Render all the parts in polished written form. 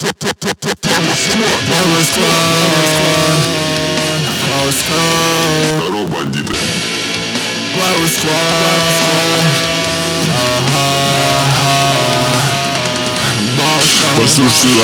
Здорово, бандиты. Послушайте,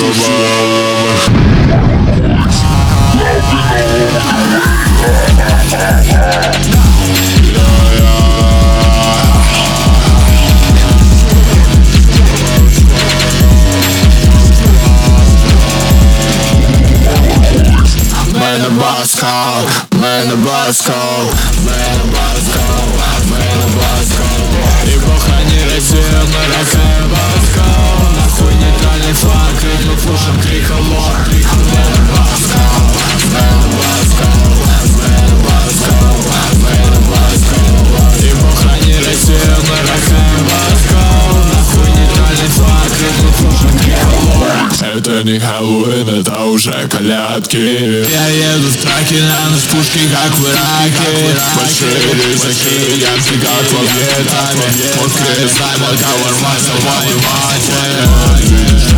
И похорони Россию, мы ракаем Басков. Нахуй нейтральный флаг, и мы слушаем триколор. И похорони Россию, мы ракаем Басков. Нахуй нейтральный флаг, и мы слушаем триколор. это не Хэллоуин, это уже колядки. Я еду в траке, на ночь пушки, как в Ираке. Большие рюкзаки, яркие, как во Вьетнаме. Мой крест, дай мой кавер, мой собой, мать.